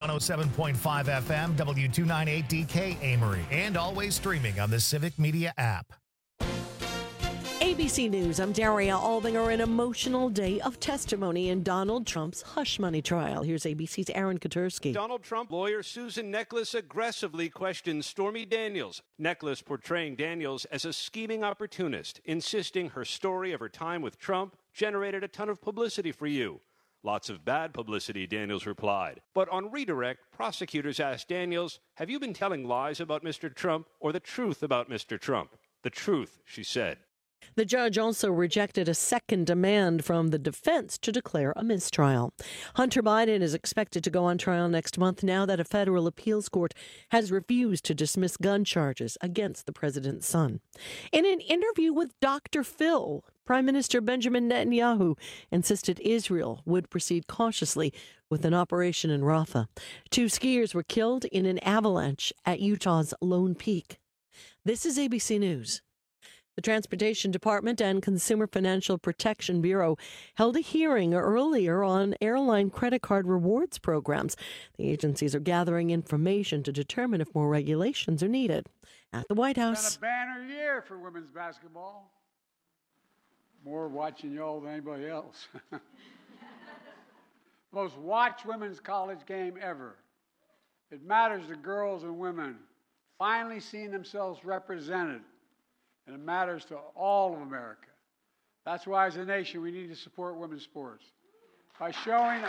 107.5 FM, W298DK Amory, and always streaming on the Civic Media app. ABC News, I'm Daria Albinger. An emotional day of testimony in Donald Trump's hush money trial. Here's ABC's Aaron Katursky. Donald Trump lawyer Susan Neckles aggressively questions Stormy Daniels. Neckles portraying Daniels as a scheming opportunist, insisting her story of her time with Trump generated a ton of publicity for you. Lots of bad publicity, Daniels replied. But on redirect, prosecutors asked Daniels, have you been telling lies about Mr. Trump or the truth about Mr. Trump? The truth, she said. The judge also rejected a second demand from the defense to declare a mistrial. Hunter Biden is expected to go on trial next month now that a federal appeals court has refused to dismiss gun charges against the president's son. In an interview with Dr. Phil, Prime Minister Benjamin Netanyahu insisted Israel would proceed cautiously with an operation in Rafah. 2 skiers were killed in an avalanche at Utah's Lone Peak. This is ABC News. The Transportation Department and Consumer Financial Protection Bureau held a hearing earlier on airline credit card rewards programs. The agencies are gathering information to determine if more regulations are needed. At the White House. It's been a banner year for women's basketball. More watching y'all than anybody else. Most watched women's college game ever. It matters to girls and women finally seeing themselves represented. And it matters to all of America. That's why, as a nation, we need to support women's sports by showing.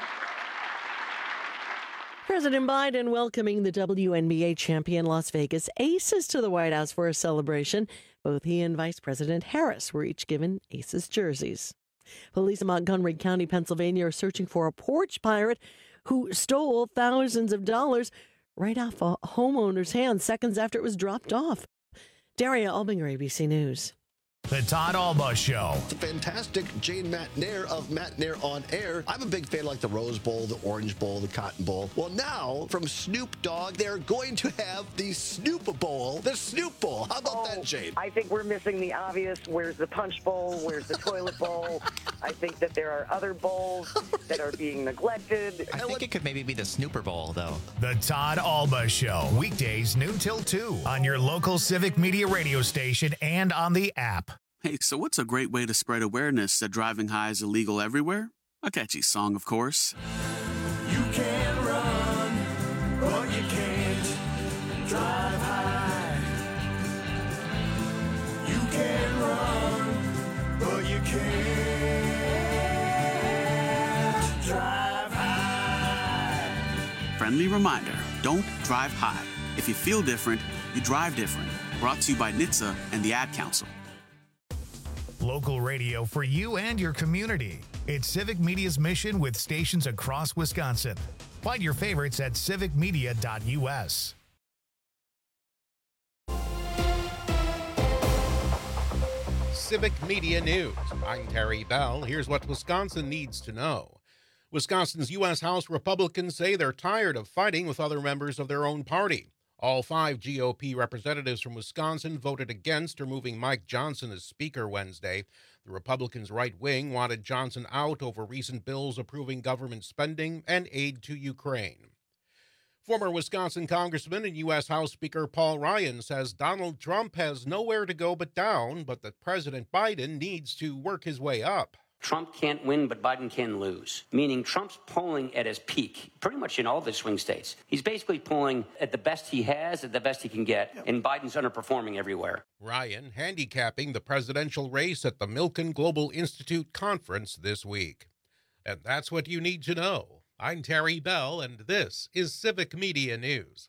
President Biden welcoming the WNBA champion Las Vegas Aces to the White House for a celebration. Both he and Vice President Harris were each given Aces jerseys. Police in Montgomery County, Pennsylvania, are searching for a porch pirate who stole thousands of dollars right off a homeowner's hands seconds after it was dropped off. Daria Albinger, ABC News. The Todd Alba Show. The fantastic Jane Matnair of Matnair on Air. I'm a big fan of like the Rose Bowl, the Orange Bowl, the Cotton Bowl. Well, now from Snoop Dogg, they're going to have the Snoop Bowl, the Snoop Bowl. How about that, Jane? I think we're missing the obvious. Where's the Punch Bowl? Where's the Toilet Bowl? I think that there are other bowls that are being neglected. I think it could maybe be the Snooper Bowl, though. The Todd Alba Show. Weekdays noon till 2 on your local Civic Media radio station and on the app. Hey, so what's a great way to spread awareness that driving high is illegal everywhere? A catchy song, of course. You can run, but you can't drive high. You can run, but you can't drive high. Friendly reminder, don't drive high. If you feel different, you drive different. Brought to you by NHTSA and the Ad Council. Local radio for you and your community. It's Civic Media's mission with stations across Wisconsin. Find your favorites at civicmedia.us. Civic Media News. I'm Terry Bell. Here's what Wisconsin needs to know. Wisconsin's U.S. House Republicans say they're tired of fighting with other members of their own party. All 5 GOP representatives from Wisconsin voted against removing Mike Johnson as Speaker Wednesday. The Republicans' right wing wanted Johnson out over recent bills approving government spending and aid to Ukraine. Former Wisconsin Congressman and U.S. House Speaker Paul Ryan says Donald Trump has nowhere to go but down, but that President Biden needs to work his way up. Trump can't win, but Biden can lose, meaning Trump's polling at his peak, pretty much in all the swing states. He's basically polling at the best he has, at the best he can get, and Biden's underperforming everywhere. Ryan handicapping the presidential race at the Milken Global Institute conference this week. And that's what you need to know. I'm Terry Bell, and this is Civic Media News.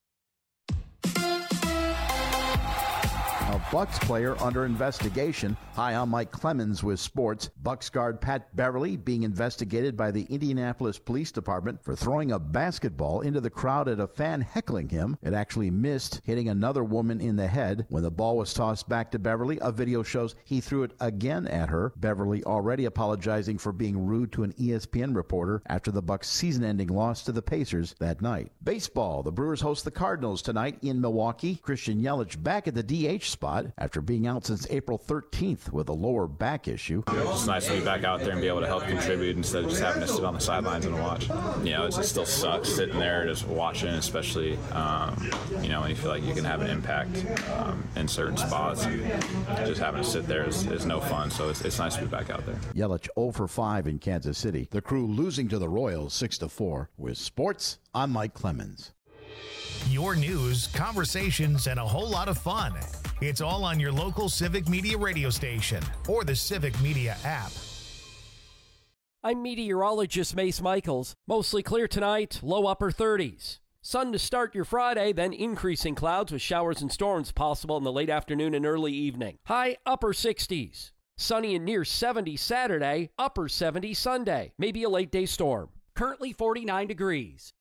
A Bucks player under investigation. Hi, I'm Mike Clemens with sports. Bucks guard Pat Beverly being investigated by the Indianapolis Police Department for throwing a basketball into the crowd at a fan heckling him. It actually missed, hitting another woman in the head. When the ball was tossed back to Beverly, a video shows he threw it again at her. Beverly already apologizing for being rude to an ESPN reporter after the Bucks' season-ending loss to the Pacers that night. Baseball. The Brewers host the Cardinals tonight in Milwaukee. Christian Yelich back at the DH spot. Greggbot after being out since April 13th with a lower back issue. It's just nice to be back out there and be able to help contribute instead of just having to sit on the sidelines and watch. You know, it just still sucks sitting there just watching, especially, you know, when you feel like you can have an impact in certain spots. And just having to sit there is no fun, so it's nice to be back out there. Yelich 0 for 5 in Kansas City. The Crew losing to the Royals 6-4. With sports, I'm Mike Clemens. Your news, conversations, and a whole lot of fun. It's all on your local Civic Media radio station or the Civic Media app. I'm meteorologist Mace Michaels. Mostly clear tonight, low upper 30s. Sun to start your Friday, then increasing clouds with showers and storms possible in the late afternoon and early evening. High upper 60s. Sunny and near 70 Saturday, upper 70 Sunday. Maybe a late day storm. Currently 49 degrees.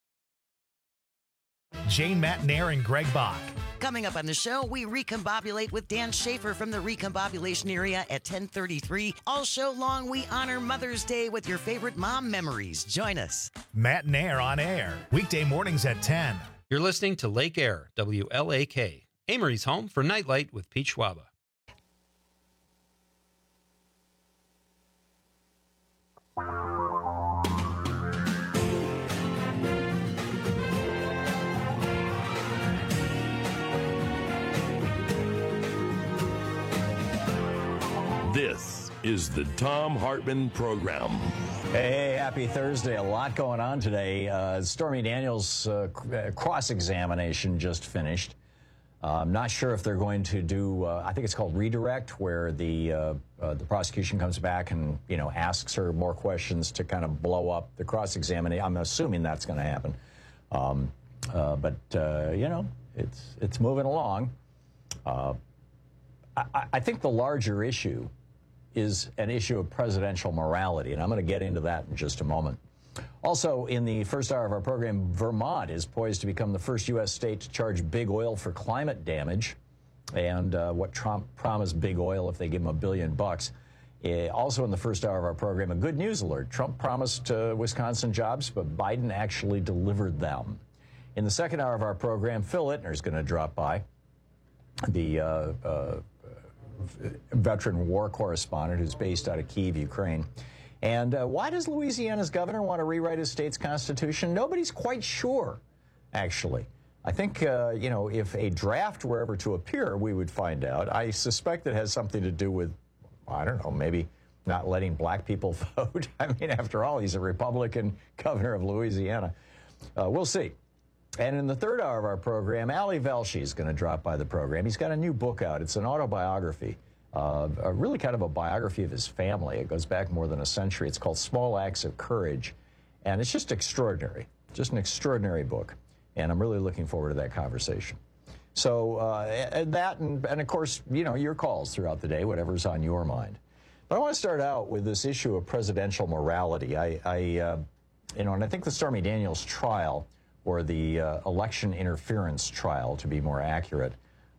Jane Matnair and Greg Bach. Coming up on the show, we recombobulate with Dan Schaefer from the recombobulation area at 10:33. All show long, we honor Mother's Day with your favorite mom memories. Join us. Matnair on air, weekday mornings at 10. You're listening to Lake Air, WLAK, Amory's home for Nightlight with Pete Schwaba. This is the Thom Hartmann Program. Hey, happy Thursday. A lot going on today. Stormy Daniels' cross-examination just finished. I'm not sure if they're going to do, I think it's called redirect, where the prosecution comes back and, you know, asks her more questions to kind of blow up the cross-examination. I'm assuming that's going to happen. But you know, it's moving along. I think the larger issue is an issue of presidential morality, and I'm going to get into that in just a moment. Also, in the first hour of our program, Vermont is poised to become the first U.S. state to charge big oil for climate damage, and what Trump promised big oil if they give him $1 billion. Also in the first hour of our program, a good news alert. Trump promised Wisconsin jobs, but Biden actually delivered them. In the second hour of our program, Phil Ittner is going to drop by, the veteran war correspondent who's based out of Kyiv, Ukraine. And why does Louisiana's governor want to rewrite his state's constitution? Nobody's quite sure, actually. I think, you know, if a draft were ever to appear, we would find out. I suspect it has something to do with, I don't know, maybe not letting black people vote. I mean, after all, he's a Republican governor of Louisiana. We'll see. And in the third hour of our program, Ali Velshi is going to drop by the program. He's got a new book out. It's an autobiography, really kind of a biography of his family. It goes back more than a century. It's called Small Acts of Courage, and it's just extraordinary, just an extraordinary book. And I'm really looking forward to that conversation. So and of course, you know, your calls throughout the day, whatever's on your mind. But I want to start out with this issue of presidential morality. You know, and I think the Stormy Daniels trial, or the election interference trial, to be more accurate,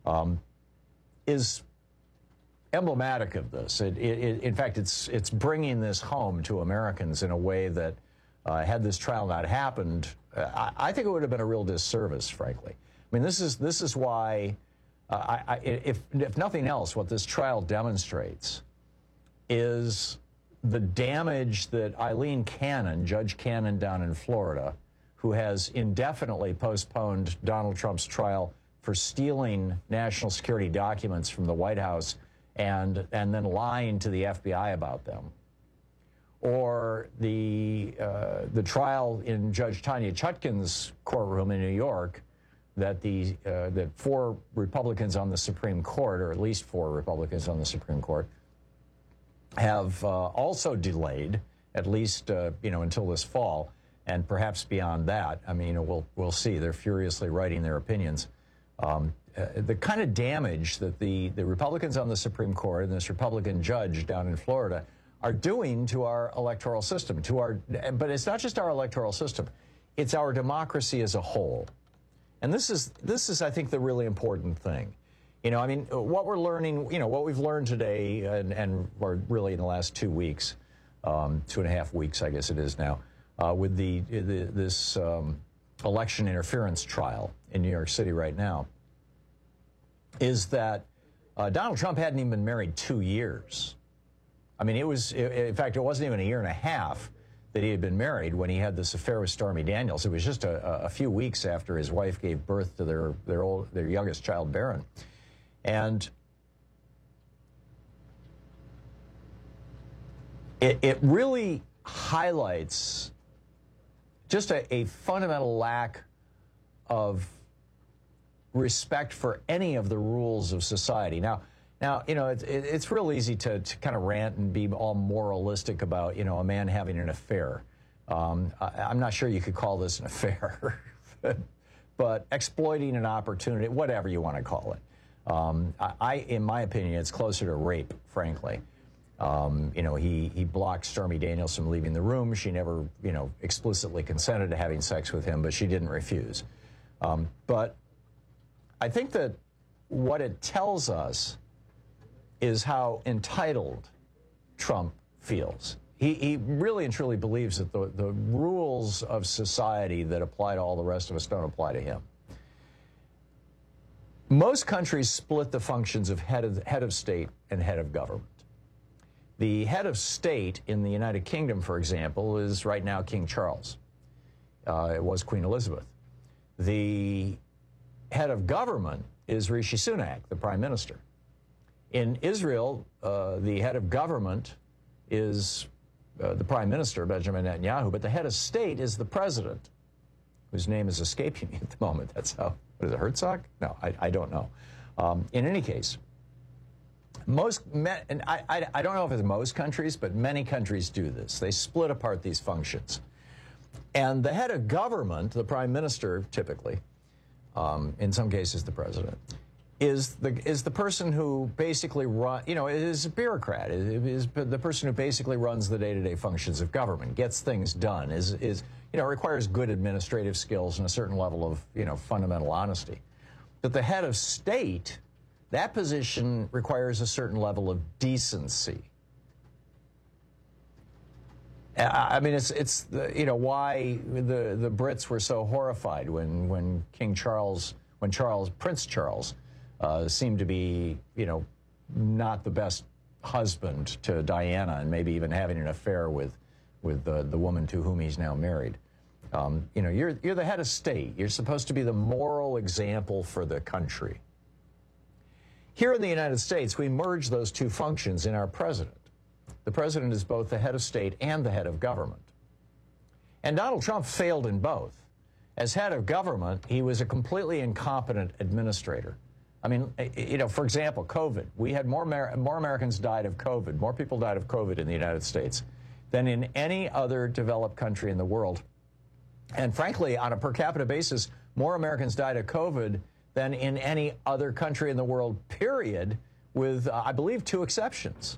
is emblematic of this. In fact, it's bringing this home to Americans in a way that, had this trial not happened, I think it would have been a real disservice, frankly. I mean, this is why, if nothing else, what this trial demonstrates is the damage that Eileen Cannon, Judge Cannon down in Florida, who has indefinitely postponed Donald Trump's trial for stealing national security documents from the White House and then lying to the FBI about them, or the trial in Judge Tanya Chutkan's courtroom in New York that that 4 Republicans on the Supreme Court, or at least 4 Republicans on the Supreme Court, have also delayed, at least you know, until this fall. And perhaps beyond that. I mean, we'll see. They're furiously writing their opinions. The kind of damage that the Republicans on the Supreme Court and this Republican judge down in Florida are doing to our electoral system, but it's not just our electoral system, it's our democracy as a whole. And this is, I think, the really important thing. You know, I mean, what we're learning, you know, what we've learned today, and or really in the last 2 weeks, 2.5 weeks, I guess it is now, with this election interference trial in New York City right now, is that Donald Trump hadn't even been married 2 years. I mean, in fact, it wasn't even a year and a half that he had been married when he had this affair with Stormy Daniels. It was just a few weeks after his wife gave birth to their youngest child, Barron. And it really highlights just a fundamental lack of respect for any of the rules of society. Now, you know, it's real easy to kind of rant and be all moralistic about, you know, a man having an affair. I'm not sure you could call this an affair, but exploiting an opportunity, whatever you want to call it. In my opinion, it's closer to rape, frankly. You know, he blocked Stormy Daniels from leaving the room. She never, you know, explicitly consented to having sex with him, but she didn't refuse. But I think that what it tells us is how entitled Trump feels. He really and truly believes that the rules of society that apply to all the rest of us don't apply to him. Most countries split the functions of head of state and head of government. The head of state in the United Kingdom, for example, is right now King Charles. It was Queen Elizabeth. The head of government is Rishi Sunak, the prime minister. In Israel, the head of government is the prime minister, Benjamin Netanyahu, but the head of state is the president, whose name is escaping me at the moment. That's how, what is it, Herzog? No, I don't know. In any case, and I don't know if it's most countries, but many countries do this. They split apart these functions. And the head of government, the prime minister typically, in some cases the president, is the person who basically is a bureaucrat, is the person who basically runs the day-to-day functions of government, gets things done, requires good administrative skills and a certain level of, fundamental honesty. But the head of state, that position requires a certain level of decency. I mean, it's why the Brits were so horrified when Prince Charles seemed to be, not the best husband to Diana, and maybe even having an affair with the woman to whom he's now married. You're the head of state. You're supposed to be the moral example for the country. Here in the United States, we merge those two functions in our president. The president is both the head of state and the head of government. And Donald Trump failed in both. As head of government, he was a completely incompetent administrator. I mean, for example, COVID. We had more Americans died of COVID, more people died of COVID in the United States than in any other developed country in the world. And frankly, on a per capita basis, more Americans died of COVID than in any other country in the world, period, with, I believe, 2 exceptions.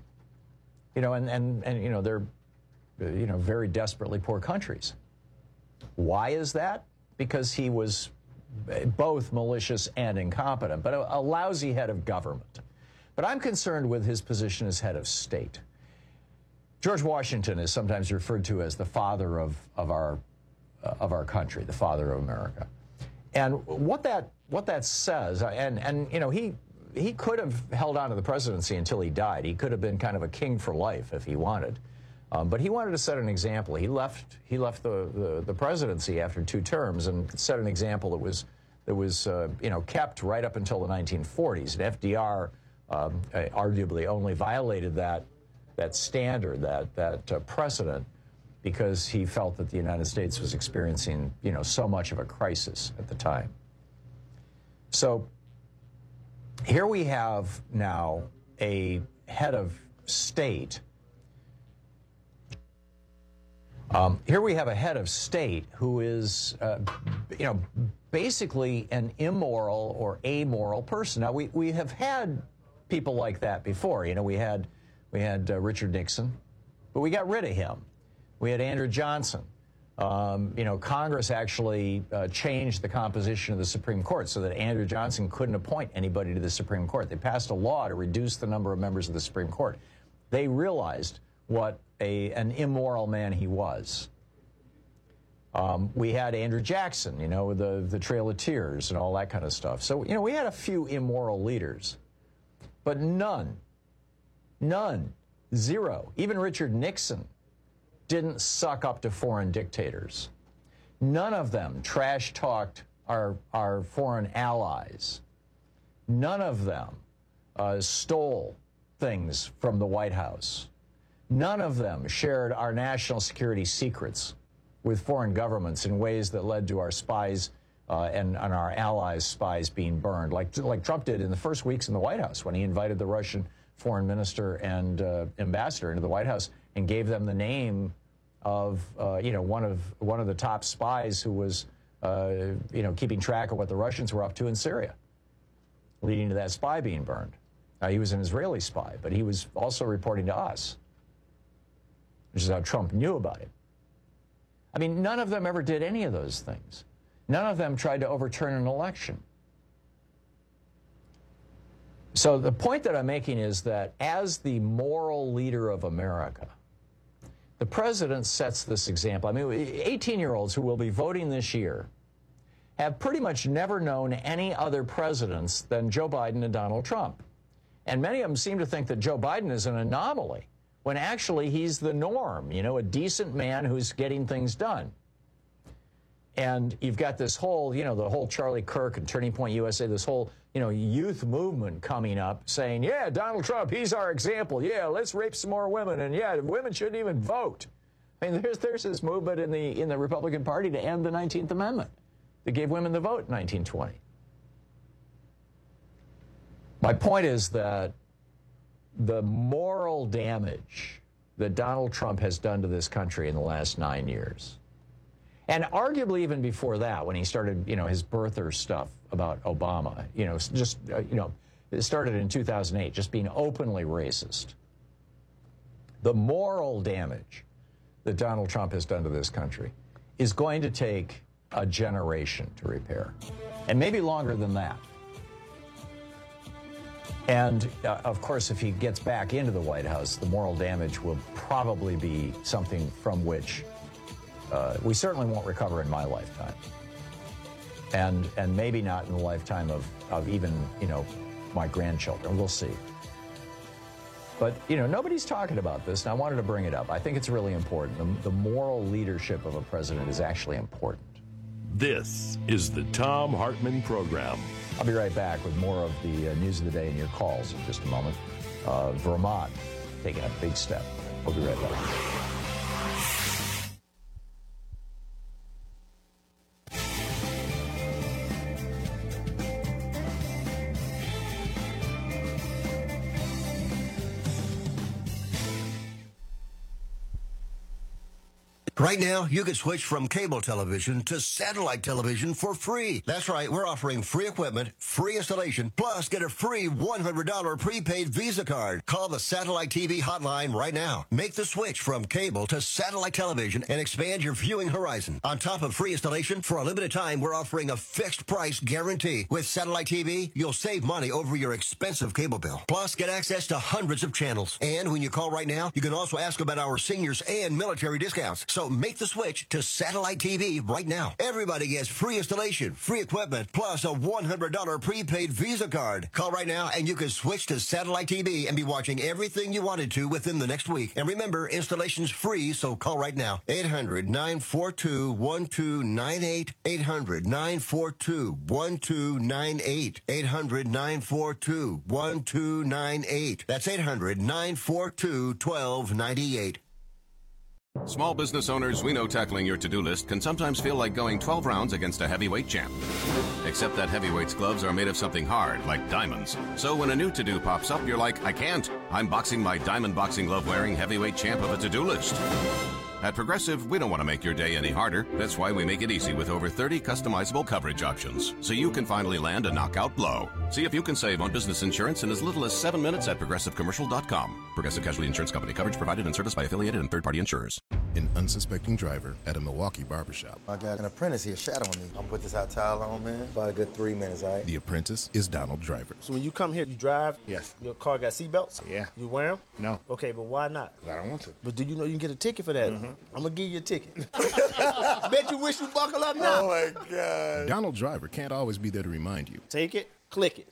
They're, very desperately poor countries. Why is that? Because he was both malicious and incompetent, but a lousy head of government. But I'm concerned with his position as head of state. George Washington is sometimes referred to as the father of our country, the father of America. And what that says, he could have held on to the presidency until he died. He could have been kind of a king for life if he wanted. But he wanted to set an example. He left the presidency after 2 terms and set an example that was kept right up until the 1940s. And FDR arguably only violated that standard, that precedent, because he felt that the United States was experiencing so much of a crisis at the time. So here we have now a head of state. Here we have a head of state who is, basically an immoral or amoral person. Now, we have had people like that before. We had Richard Nixon, but we got rid of him. We had Andrew Johnson. Congress actually changed the composition of the Supreme Court so that Andrew Johnson couldn't appoint anybody to the Supreme Court. They passed a law to reduce the number of members of the Supreme Court. They realized what an immoral man he was. We had Andrew Jackson, the Trail of Tears and all that kind of stuff. So, we had a few immoral leaders. But none, zero. Even Richard Nixon didn't suck up to foreign dictators. None of them trash-talked our foreign allies. None of them stole things from the White House. None of them shared our national security secrets with foreign governments in ways that led to our spies and our allies' spies being burned, like Trump did in the first weeks in the White House when he invited the Russian foreign minister and ambassador into the White House and gave them the name of one of the top spies who was keeping track of what the Russians were up to in Syria, leading to that spy being burned. He was an Israeli spy, but he was also reporting to us, which is how Trump knew about him. I mean, none of them ever did any of those things. None of them tried to overturn an election. So the point that I'm making is that as the moral leader of America, the president sets this example. I mean, 18-year-olds who will be voting this year have pretty much never known any other presidents than Joe Biden and Donald Trump. And many of them seem to think that Joe Biden is an anomaly, when actually he's the norm, a decent man who's getting things done. And you've got this whole, the whole Charlie Kirk and Turning Point USA, this whole, youth movement coming up saying, yeah, Donald Trump, he's our example. Yeah, let's rape some more women. And yeah, women shouldn't even vote. I mean, there's this movement in the Republican Party to end the 19th Amendment that gave women the vote in 1920. My point is that the moral damage that Donald Trump has done to this country in the last 9 years, and arguably even before that, when he started, his birther stuff about Obama, it started in 2008, just being openly racist. The moral damage that Donald Trump has done to this country is going to take a generation to repair, and maybe longer than that. And, of course, if he gets back into the White House, the moral damage will probably be something from which we certainly won't recover in my lifetime. And maybe not in the lifetime of even, my grandchildren. We'll see. But, nobody's talking about this, and I wanted to bring it up. I think it's really important. The moral leadership of a president is actually important. This is the Thom Hartmann Program. I'll be right back with more of the news of the day and your calls in just a moment. Vermont taking a big step. We'll be right back. Right now, you can switch from cable television to satellite television for free. That's right, we're offering free equipment, free installation, plus get a free $100 prepaid Visa card. Call the Satellite TV hotline right now. Make the switch from cable to satellite television and expand your viewing horizon. On top of free installation, for a limited time, we're offering a fixed price guarantee. With Satellite TV, you'll save money over your expensive cable bill. Plus, get access to hundreds of channels. And when you call right now, you can also ask about our seniors and military discounts. So make the switch to Satellite TV right now. Everybody gets free installation, free equipment, plus a $100 prepaid Visa card. Call right now and you can switch to Satellite TV and be watching everything you wanted to within the next week. And remember, installation's free, so call right now. 800-942-1298. 800-942-1298. 800-942-1298. That's 800-942-1298. Small business owners, we know tackling your to-do list can sometimes feel like going 12 rounds against a heavyweight champ. Except that heavyweight's gloves are made of something hard, like diamonds. So when a new to-do pops up, you're like, I can't. I'm boxing my diamond boxing glove-wearing heavyweight champ of a to-do list. At Progressive, we don't want to make your day any harder. That's why we make it easy with over 30 customizable coverage options, so you can finally land a knockout blow. See if you can save on business insurance in as little as 7 minutes at ProgressiveCommercial.com. Progressive Casualty Insurance Company. Coverage provided and serviced by affiliated and third-party insurers. An unsuspecting driver at a Milwaukee barbershop. I got an apprentice here shadowing me. I'm gonna put this hot towel on, man. About a good 3 minutes, all right? The apprentice is Donald Driver. So when you come here, you drive? Yes. Your car got seatbelts? Yeah. You wear them? No. Okay, but why not? I don't want to. But do you know you can get a ticket for that? I'm gonna give you a ticket. Bet you wish you buckle up now. Oh my God. Donald Driver can't always be there to remind you. Take it, click it.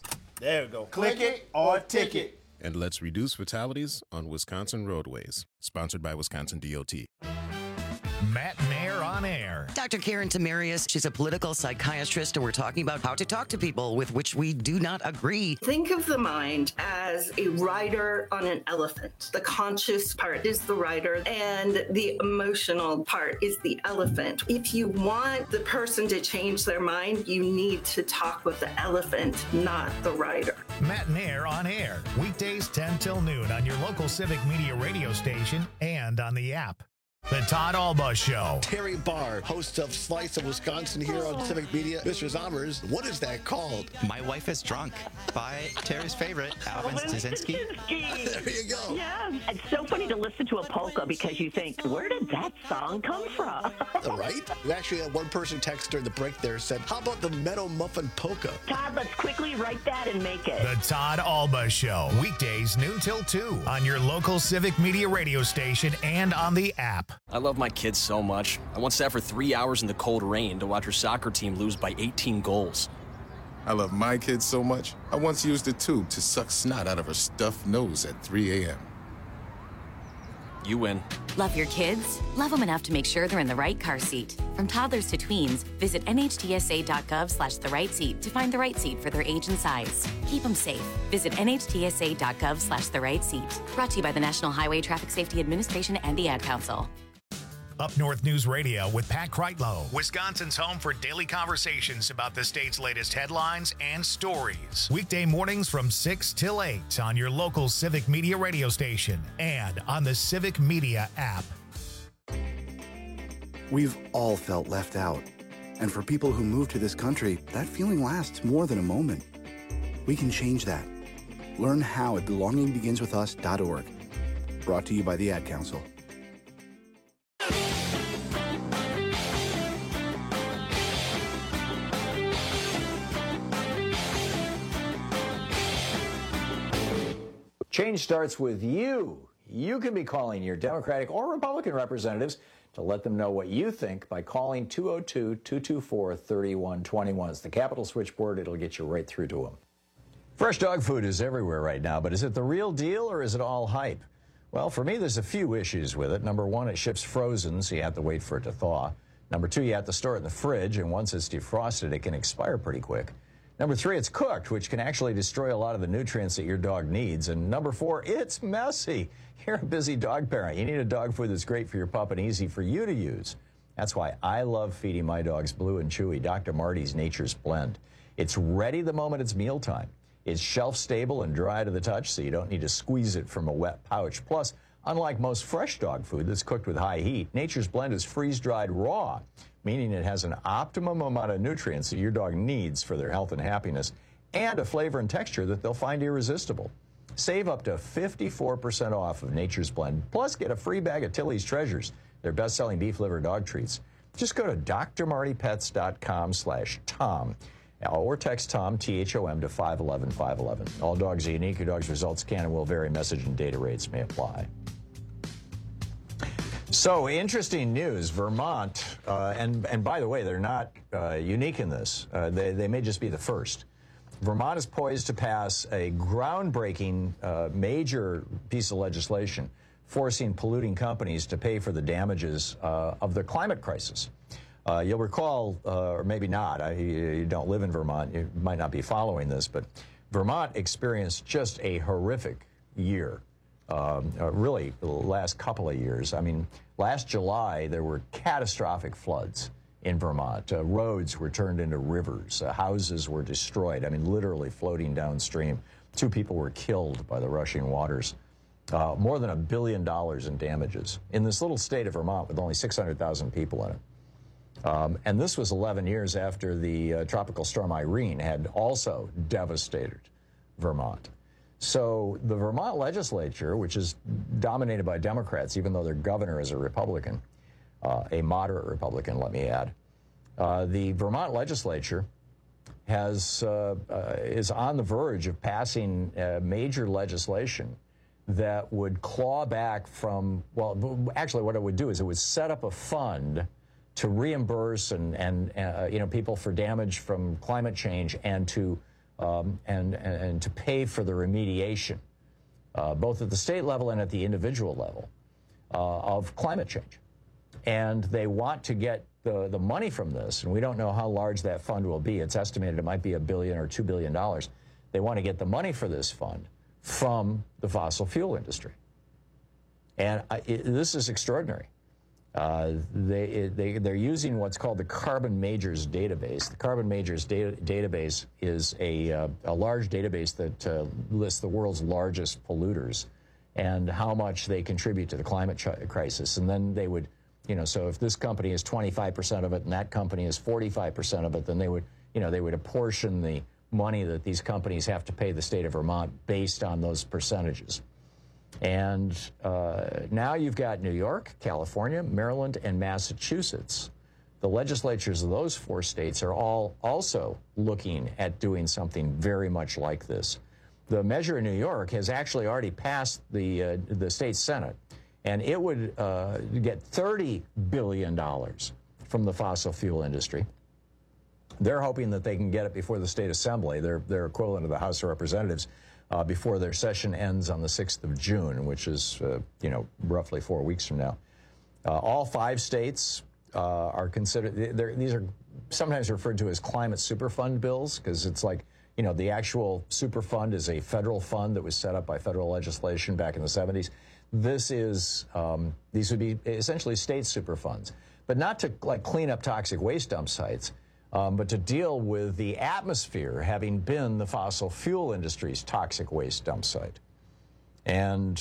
There we go. Click it or ticket. And let's reduce fatalities on Wisconsin roadways. Sponsored by Wisconsin DOT. Matt Nair on air. Dr. Karen Tamarius, she's a political psychiatrist, and we're talking about how to talk to people with which we do not agree. Think of the mind as a rider on an elephant. The conscious part is the rider, and the emotional part is the elephant. If you want the person to change their mind, you need to talk with the elephant, not the rider. Matt Nair on air. Weekdays 10 till noon on your local Civic Media radio station and on the app. The Todd Alba Show. Terry Barr, host of Slice of Wisconsin here on Civic Media. Mr. Zommers, what is that called? My Wife is Drunk by Terry's favorite, Alvin Staszynski. There you go. Yeah, it's so funny to listen to a polka because you think, where did that song come from? Right? We actually had one person text during the break there said, how about the Meadow Muffin Polka? Todd, let's quickly write that and make it. The Todd Alba Show. Weekdays noon till 2 on your local Civic Media radio station and on the app. I love my kids so much. I once sat for 3 hours in the cold rain to watch her soccer team lose by 18 goals. I love my kids so much, I once used a tube to suck snot out of her stuffed nose at 3 a.m. You win. Love your kids? Love them enough to make sure they're in the right car seat. From toddlers to tweens, visit nhtsa.gov/the right seat to find the right seat for their age and size. Keep them safe. Visit nhtsa.gov/the right seat. Brought to you by the National Highway Traffic Safety Administration and the Ad Council. Up North News Radio with Pat Kreitlow, Wisconsin's home for daily conversations about the state's latest headlines and stories. Weekday mornings from 6 till 8 on your local Civic Media radio station and on the Civic Media app. We've all felt left out. And for people who move to this country, that feeling lasts more than a moment. We can change that. Learn how at belongingbeginswithus.org. Brought to you by the Ad Council. Change starts with you. You can be calling your Democratic or Republican representatives to let them know what you think by calling 202-224-3121. It's the Capitol switchboard. It'll get you right through to them. Fresh dog food is everywhere right now, but is it the real deal or is it all hype? Well, for me, there's a few issues with it. Number one, it ships frozen, so you have to wait for it to thaw. Number two, you have to store it in the fridge, and once it's defrosted, it can expire pretty quick. Number three, it's cooked, which can actually destroy a lot of the nutrients that your dog needs. And number four, it's messy. You're a busy dog parent. You need a dog food that's great for your pup and easy for you to use. That's why I love feeding my dogs Blue and Chewy Dr. Marty's Nature's Blend. It's ready the moment it's mealtime. It's shelf-stable and dry to the touch, so you don't need to squeeze it from a wet pouch. Plus, unlike most fresh dog food that's cooked with high heat, Nature's Blend is freeze-dried raw, meaning it has an optimum amount of nutrients that your dog needs for their health and happiness, and a flavor and texture that they'll find irresistible. Save up to 54% off of Nature's Blend, plus get a free bag of Tilly's Treasures, their best-selling beef liver dog treats. Just go to drmartypets.com/Tom, or text Tom, T-H-O-M, to 511-511. All dogs are unique. Your dog's results can and will vary. Message and data rates may apply. So, interesting news. Vermont, and by the way, they're not unique in this. They may just be the first. Vermont is poised to pass a groundbreaking major piece of legislation forcing polluting companies to pay for the damages of the climate crisis. You'll recall, or maybe not, you don't live in Vermont, you might not be following this, but Vermont experienced just a horrific year. Really, the last couple of years. I mean, last July, there were catastrophic floods in Vermont. Roads were turned into rivers. Houses were destroyed. I mean, literally floating downstream. 2 people were killed by the rushing waters. More than $1 billion in damages in this little state of Vermont with only 600,000 people in it. And this was 11 years after the tropical storm Irene had also devastated Vermont. So the Vermont legislature, which is dominated by Democrats, even though their governor is a Republican, a moderate Republican, let me add, the Vermont legislature is on the verge of passing major legislation that would claw back from, well, actually what it would do is it would set up a fund to reimburse and people for damage from climate change and to and to pay for the remediation, both at the state level and at the individual level, of climate change. And they want to get the money from this, and we don't know how large that fund will be. It's estimated it might be $1 billion or $2 billion. They want to get the money for this fund from the fossil fuel industry. And this is extraordinary. They're using what's called the Carbon Majors database. The Carbon Majors database is a large database that lists the world's largest polluters and how much they contribute to the climate crisis. And then they would, so if this company is 25% of it and that company is 45% of it, then they would apportion the money that these companies have to pay the state of Vermont based on those percentages. And now you've got New York, California, Maryland, and Massachusetts. The legislatures of those 4 states are all also looking at doing something very much like this. The measure in New York has actually already passed the state Senate, and it would get $30 billion from the fossil fuel industry. They're hoping that they can get it before the state assembly, their equivalent of the House of Representatives, before their session ends on the 6th of June, which is, roughly 4 weeks from now. All 5 states are considered, these are sometimes referred to as climate superfund bills, because it's like, the actual superfund is a federal fund that was set up by federal legislation back in the 70s. This is, these would be essentially state superfunds, but not to clean up toxic waste dump sites, but to deal with the atmosphere having been the fossil fuel industry's toxic waste dump site. And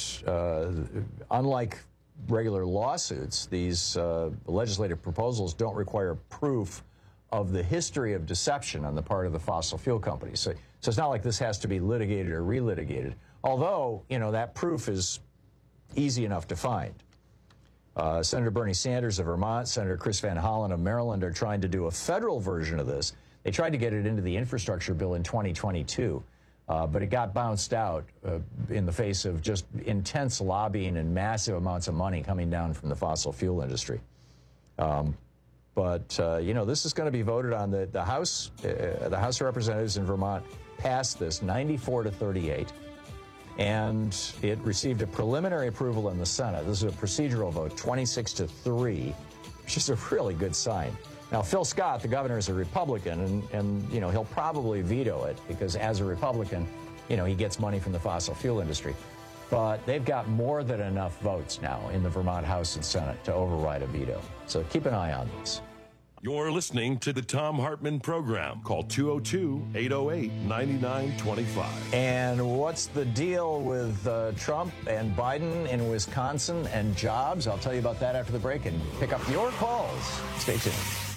unlike regular lawsuits, these legislative proposals don't require proof of the history of deception on the part of the fossil fuel companies. So it's not like this has to be litigated or relitigated, although, that proof is easy enough to find. Senator Bernie Sanders of Vermont, Senator Chris Van Hollen of Maryland are trying to do a federal version of this. They tried to get it into the infrastructure bill in 2022, but it got bounced out in the face of just intense lobbying and massive amounts of money coming down from the fossil fuel industry. But this is going to be voted on. The House of Representatives in Vermont passed this 94-38. And it received a preliminary approval in the Senate. This is a procedural vote, 26-3, which is a really good sign. Now, Phil Scott, the governor, is a Republican, and he'll probably veto it because as a Republican, he gets money from the fossil fuel industry. But they've got more than enough votes now in the Vermont House and Senate to override a veto. So keep an eye on this. You're listening to the Thom Hartmann Program. Call 202-808-9925. And what's the deal with Trump and Biden in Wisconsin and jobs? I'll tell you about that after the break and pick up your calls. Stay tuned.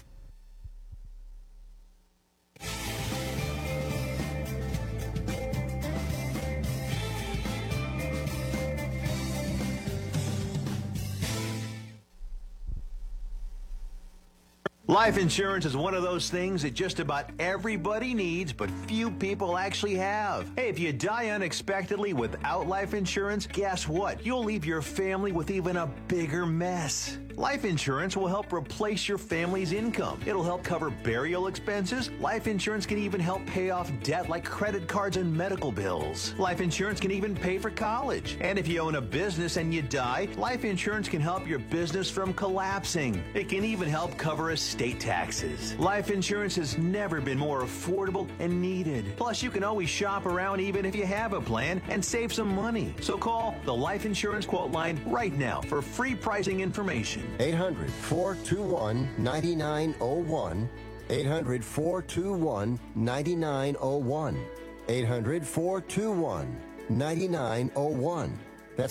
Life insurance is one of those things that just about everybody needs, but few people actually have. Hey, if you die unexpectedly without life insurance, guess what? You'll leave your family with even a bigger mess. Life insurance will help replace your family's income. It'll help cover burial expenses. Life insurance can even help pay off debt like credit cards and medical bills. Life insurance can even pay for college. And if you own a business and you die, life insurance can help your business from collapsing. It can even help cover estate taxes. Life insurance has never been more affordable and needed. Plus, you can always shop around even if you have a plan and save some money. So call the Life Insurance Quote Line right now for free pricing information. 800-421-9901. 800-421-9901. 800-421-9901. That's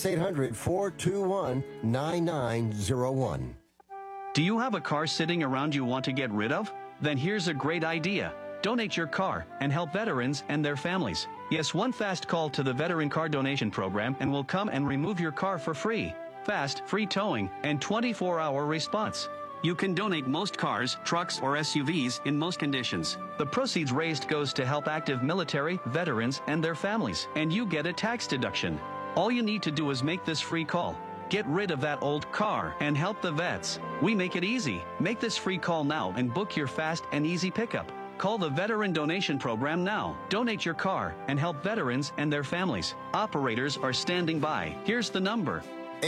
800-421-9901. Do you have a car sitting around you want to get rid of? Then here's a great idea. Donate your car and help veterans and their families. Yes, one fast call to the Veteran Car Donation Program and we'll come and remove your car for free. Fast, free towing, and 24-hour response. You can donate most cars, trucks, or SUVs in most conditions. The proceeds raised goes to help active military, veterans, and their families, and you get a tax deduction. All you need to do is make this free call. Get rid of that old car and help the vets. We make it easy. Make this free call now and book your fast and easy pickup. Call the Veteran Donation Program now. Donate your car and help veterans and their families. Operators are standing by. Here's the number.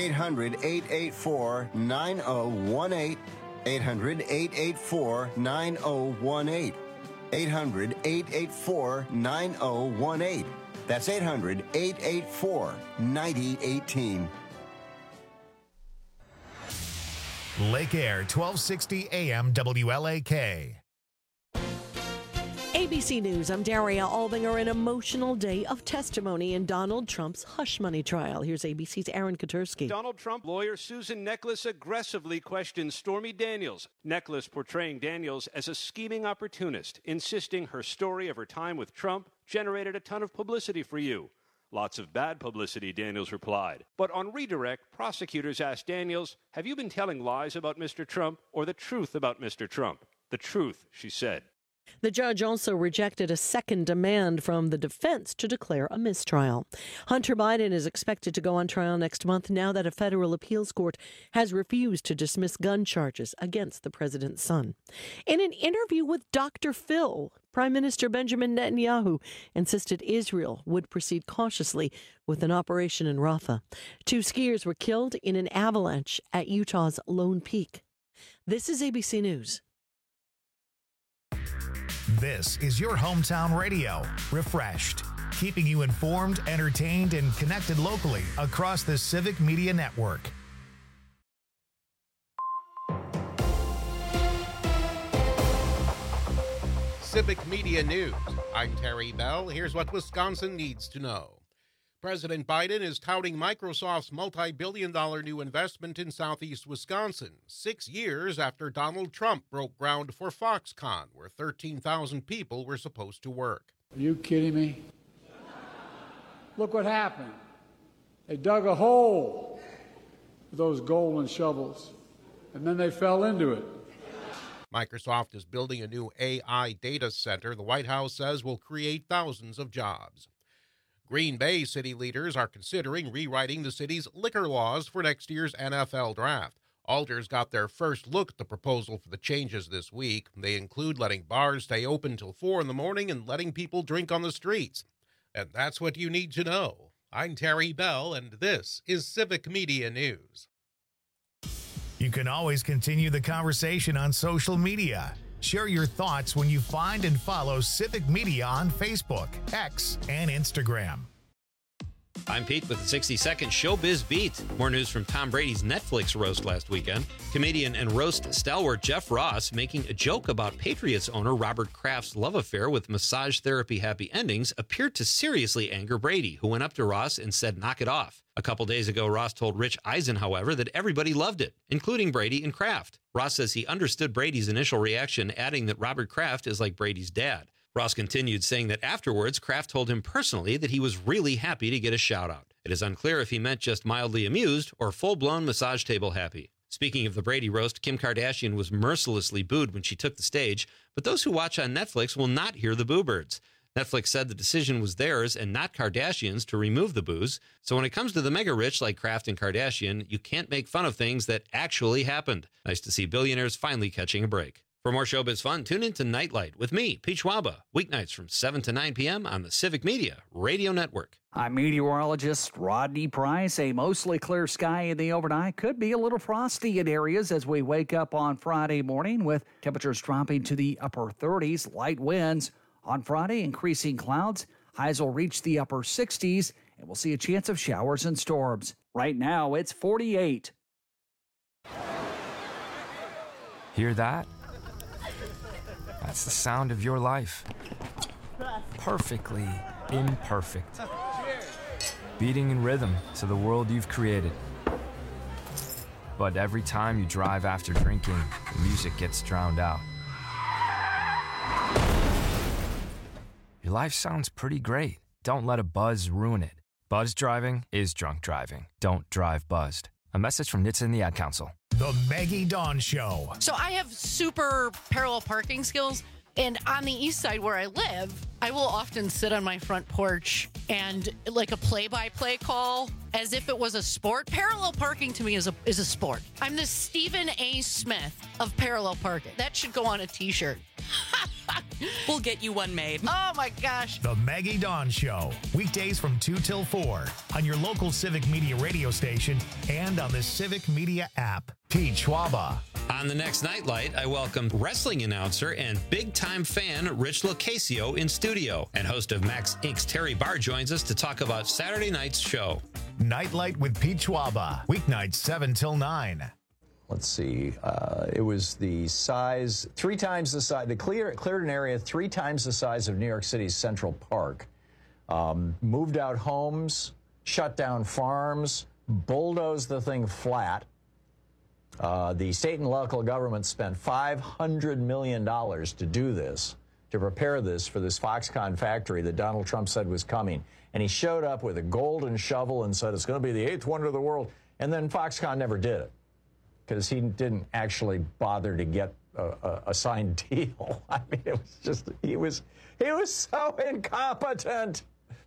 800-884-9018. 800-884-9018. 800-884-9018. That's 800-884-9018. Lake Air, 1260 AM WLAK. ABC News, I'm Daria Albinger. An emotional day of testimony in Donald Trump's hush money trial. Here's ABC's Aaron Katursky. Donald Trump lawyer Susan Neckles aggressively questions Stormy Daniels. Neckles portraying Daniels as a scheming opportunist, insisting her story of her time with Trump generated a ton of publicity for you. Lots of bad publicity, Daniels replied. But on redirect, prosecutors asked Daniels, have you been telling lies about Mr. Trump or the truth about Mr. Trump? The truth, she said. The judge also rejected a second demand from the defense to declare a mistrial. Hunter Biden is expected to go on trial next month now that a federal appeals court has refused to dismiss gun charges against the president's son. In an interview with Dr. Phil, Prime Minister Benjamin Netanyahu insisted Israel would proceed cautiously with an operation in Rafah. 2 skiers were killed in an avalanche at Utah's Lone Peak. This is ABC News. This is your hometown radio, refreshed, keeping you informed, entertained, and connected locally across the Civic Media Network. Civic Media News. I'm Terry Bell. Here's what Wisconsin needs to know. President Biden is touting Microsoft's multi-billion-dollar new investment in southeast Wisconsin, 6 years after Donald Trump broke ground for Foxconn, where 13,000 people were supposed to work. Are you kidding me? Look what happened. They dug a hole with those golden shovels, and then they fell into it. Microsoft is building a new AI data center the White House says will create thousands of jobs. Green Bay city leaders are considering rewriting the city's liquor laws for next year's NFL draft. Alders got their first look at the proposal for the changes this week. They include letting bars stay open till 4 in the morning and letting people drink on the streets. And that's what you need to know. I'm Terry Bell, and this is Civic Media News. You can always continue the conversation on social media. Share your thoughts when you find and follow Civic Media on Facebook, X, and Instagram. I'm Pete with the 60-second Showbiz Beat. More news from Tom Brady's Netflix roast last weekend. Comedian and roast stalwart Jeff Ross making a joke about Patriots owner Robert Kraft's love affair with massage therapy happy endings appeared to seriously anger Brady, who went up to Ross and said, "Knock it off." A couple days ago, Ross told Rich Eisen, however, that everybody loved it, including Brady and Kraft. Ross says he understood Brady's initial reaction, adding that Robert Kraft is like Brady's dad. Ross continued, saying that afterwards, Kraft told him personally that he was really happy to get a shout-out. It is unclear if he meant just mildly amused or full-blown massage table happy. Speaking of the Brady roast, Kim Kardashian was mercilessly booed when she took the stage, but those who watch on Netflix will not hear the boo birds. Netflix said the decision was theirs and not Kardashian's to remove the boos. So when it comes to the mega rich like Kraft and Kardashian, you can't make fun of things that actually happened. Nice to see billionaires finally catching a break. For more showbiz fun, tune in to Nightlight with me, Peach Waba, weeknights from 7 to 9 p.m. on the Civic Media Radio Network. I'm meteorologist Rodney Price. A mostly clear sky in the overnight. Could be a little frosty in areas as we wake up on Friday morning with temperatures dropping to the upper 30s, light winds. On Friday, increasing clouds. Highs will reach the upper 60s, and we'll see a chance of showers and storms. Right now, it's 48. Hear that? That's the sound of your life. Perfectly imperfect. Beating in rhythm to the world you've created. But every time you drive after drinking, the music gets drowned out. Your life sounds pretty great. Don't let a buzz ruin it. Buzz driving is drunk driving. Don't drive buzzed. A message from NHTSA and the Ad Council. The Maggie Dawn Show. So I have super parallel parking skills. And on the east side where I live, I will often sit on my front porch and like a play-by-play call as if it was a sport. Parallel parking to me is a sport. I'm the Stephen A. Smith of parallel parking. That should go on a T-shirt. We'll get you one made. Oh, my gosh. The Maggie Dawn Show. Weekdays from 2 till 4 on your local Civic Media radio station and on the Civic Media app. Pete Schwaba. On the next Nightlight, I welcome wrestling announcer and big-time fan Rich Locasio in studio. And host of Max Inc.'s Terry Barr joins us to talk about Saturday night's show. Nightlight with Pete Schwaba. Weeknights 7 till 9. Let's see. It was the size, 3 times the size. They cleared an area 3 times the size of New York City's Central Park. Moved out homes, shut down farms, bulldozed the thing flat. The state and local government spent $500 million to do this, to prepare this for this Foxconn factory that Donald Trump said was coming. And he showed up with a golden shovel and said it's going to be the 8th wonder of the world. And then Foxconn never did it, because he didn't actually bother to get a signed deal. I mean, it was just, he was so incompetent.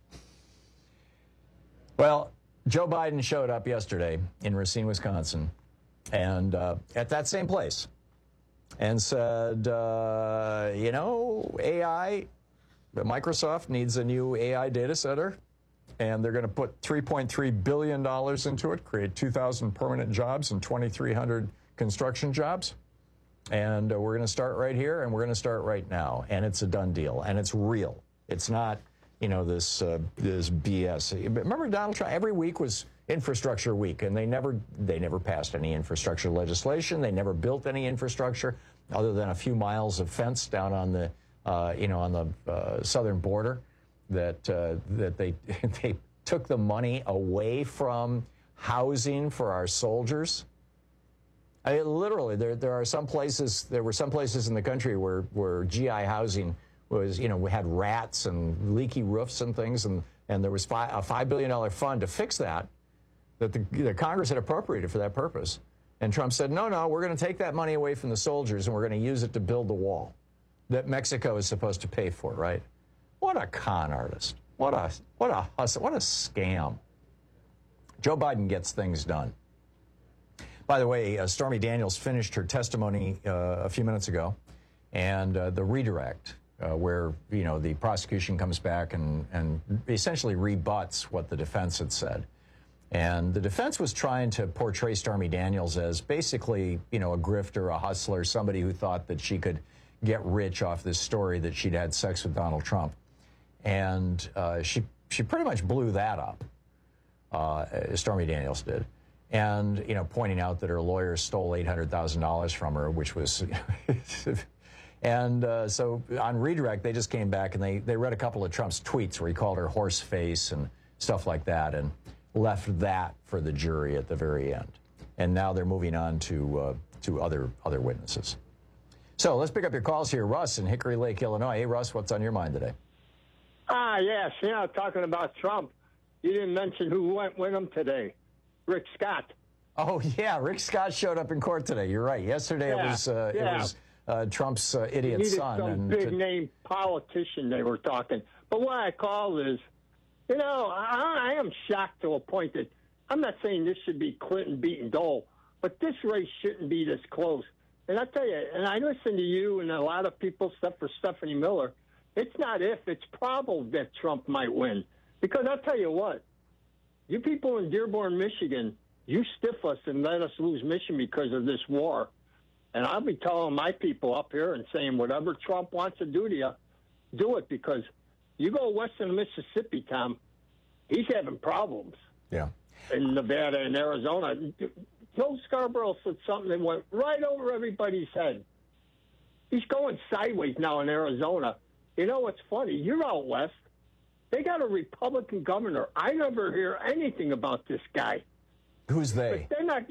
Well, Joe Biden showed up yesterday in Racine, Wisconsin, and at that same place, and said, AI, Microsoft needs a new AI data center, and they're going to put $3.3 billion into it, create 2,000 permanent jobs and 2,300 construction jobs. And we're going to start right here, and we're going to start right now. And it's a done deal, and it's real. It's not, this BS. Remember Donald Trump? Every week was infrastructure week, and they never passed any infrastructure legislation. They never built any infrastructure other than a few miles of fence down on the, on the southern border. That they took the money away from housing for our soldiers. I mean, literally, there were some places in the country where GI housing was, we had rats and leaky roofs and things, and there was a $5 billion fund to fix that the Congress had appropriated for that purpose. And Trump said, no, we're going to take that money away from the soldiers, and we're going to use it to build the wall that Mexico is supposed to pay for, right? What a con artist. What a hustle. What a scam. Joe Biden gets things done. By the way, Stormy Daniels finished her testimony a few minutes ago, and the redirect, where, the prosecution comes back and essentially rebuts what the defense had said. And the defense was trying to portray Stormy Daniels as basically, a grifter, a hustler, somebody who thought that she could get rich off this story that she'd had sex with Donald Trump. And she pretty much blew that up, Stormy Daniels did. And, pointing out that her lawyer stole $800,000 from her, which was... And so on redirect, they just came back and they read a couple of Trump's tweets where he called her horse face and stuff like that, and left that for the jury at the very end. And now they're moving on to other witnesses. So let's pick up your calls here. Russ in Hickory Lake, Illinois. Hey, Russ, what's on your mind today? Yes. Talking about Trump, you didn't mention who went with him today. Rick Scott. Oh, yeah. Rick Scott showed up in court today. You're right. Yesterday it was Trump's idiot son. Some big-name politician they were talking. But what I call is, I am shocked to a point that I'm not saying this should be Clinton beating Dole, but this race shouldn't be this close. And I tell you, and I listen to you and a lot of people, except for Stephanie Miller, it's not if, it's probable that Trump might win. Because I'll tell you what, you people in Dearborn, Michigan, you stiff us and let us lose Michigan because of this war. And I'll be telling my people up here and saying whatever Trump wants to do to you, do it, because you go west of Mississippi, Tom, he's having problems. Yeah. In Nevada and Arizona. Joe Scarborough said something that went right over everybody's head. He's going sideways now in Arizona. You know what's funny? You're out west. They got a Republican governor. I never hear anything about this guy. Who's they? But they're not,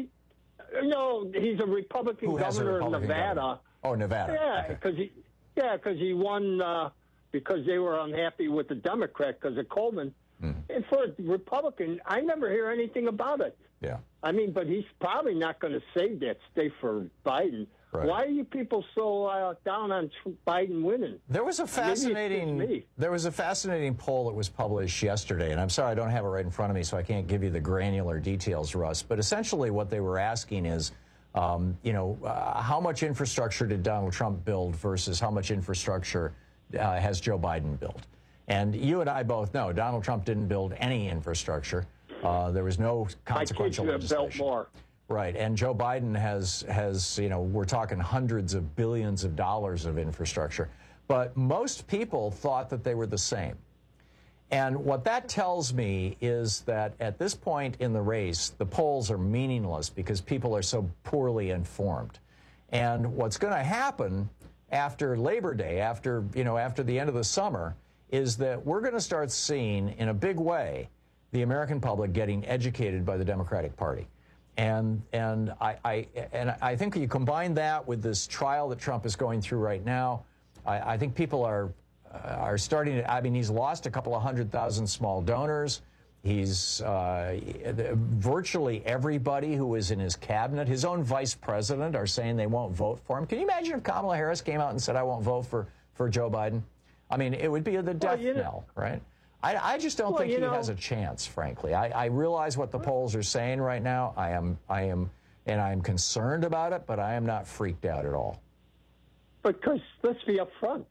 he's a Republican governor in Nevada. Governor? Oh, Nevada. Yeah, because he won because they were unhappy with the Democrat because of Coleman. And for a Republican, I never hear anything about it. Yeah. I mean, but he's probably not going to save that state for Biden. Right. Why are you people so down on Biden winning? There was a fascinating poll that was published yesterday, and I'm sorry I don't have it right in front of me, so I can't give you the granular details, Russ. But essentially, what they were asking is, how much infrastructure did Donald Trump build versus how much infrastructure has Joe Biden built? And you and I both know Donald Trump didn't build any infrastructure. There was no consequential legislation. Built more. Right, and Joe Biden has we're talking hundreds of billions of dollars of infrastructure. But most people thought that they were the same. And what that tells me is that at this point in the race, the polls are meaningless because people are so poorly informed. And what's going to happen after Labor Day, after the end of the summer, is that we're going to start seeing, in a big way, the American public getting educated by the Democratic Party. And I think you combine that with this trial that Trump is going through right now. I think people are starting to. I mean, he's lost a couple of 100,000 small donors. He's virtually everybody who is in his cabinet, his own vice president, are saying they won't vote for him. Can you imagine if Kamala Harris came out and said, "I won't vote for Joe Biden"? I mean, it would be the death knell, right? I just don't think he has a chance, frankly. I realize what the polls are saying right now. I am concerned about it, but I am not freaked out at all. Because let's be upfront.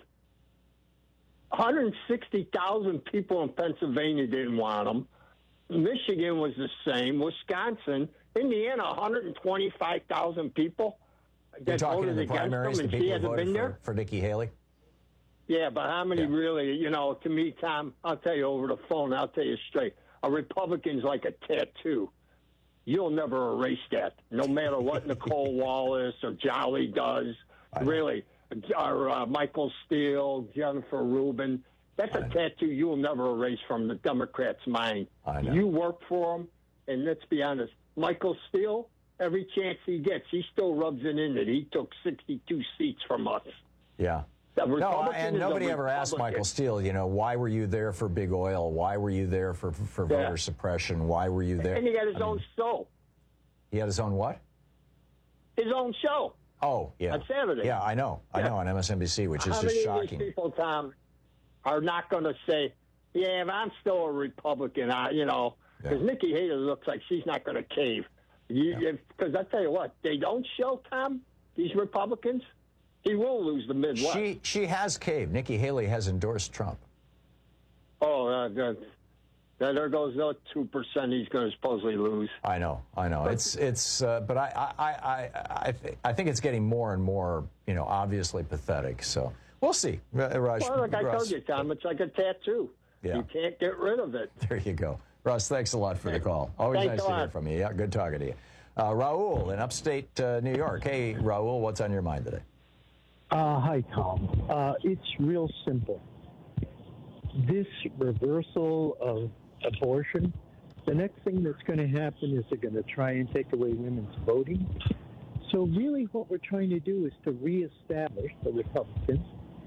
160,000 people in Pennsylvania didn't want him. Michigan was the same. Wisconsin, Indiana, 125,000 people. You're talking in the primaries, the people who voted for Nikki Haley? Yeah, but how many really, to me, Tom, I'll tell you over the phone, I'll tell you straight, a Republican's like a tattoo. You'll never erase that, no matter what Nicole Wallace or Jolly does, really, or Michael Steele, Jennifer Rubin. That's a tattoo you'll never erase from the Democrats' mind. You work for them, and let's be honest, Michael Steele, every chance he gets, he still rubs it in that he took 62 seats from us. Yeah. No, and nobody ever asked Michael Steele, why were you there for big oil? Why were you there for voter suppression? Why were you there? And he had his own show. He had his own what? His own show. Oh, yeah. On Saturday. Yeah, I know, on MSNBC, which is just shocking. How many of these people, Tom, are not going to say, yeah, I'm still a Republican, because Nikki Haley looks like she's not going to cave. Because I tell you what, they don't show, Tom, these Republicans, he will lose the Midwest. She has caved. Nikki Haley has endorsed Trump. Oh, there goes the 2% he's going to supposedly lose. I know. But I think it's getting more and more, obviously pathetic. So we'll see. Russ, I told you, Tom, it's like a tattoo. Yeah. You can't get rid of it. There you go. Russ, thanks a lot for the call. Always nice to hear from you. Yeah, good talking to you. Raul in upstate New York. Hey, Raul, what's on your mind today? Hi, Tom. It's real simple. This reversal of abortion, the next thing that's going to happen is they're going to try and take away women's voting. So really what we're trying to do is to reestablish the Republicans.